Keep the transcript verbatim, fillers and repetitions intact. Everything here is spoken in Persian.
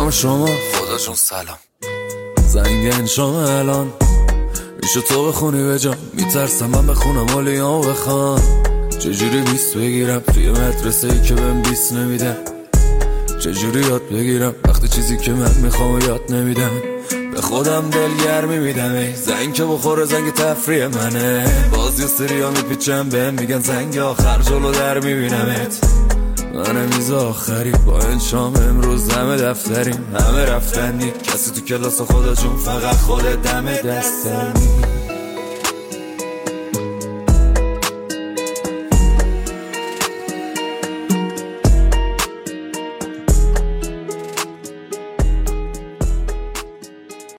نام شما خدا جون سلام. زنگ انشام الان میشه تو بخونی به جام، میترسم من بخونم اولیام بخوان. چجوری بیست بگیرم توی مدرسه ای که بهم بیست نمیدن؟ چجوری یاد بگیرم وقتی چیزی که من میخوام یاد نمیدن؟ به خودم دلگرمی میدم ای زنگ که بخوره زنگ تفریح منه. باز یه سریا میپیچم بهم میگن زنگ آخر جلو در میبینمت. من میز آخری با انشام امروز همه دفتریم، همه رفتنی، کسی تو کلاس خدا جون فقط خودت دم دستنی.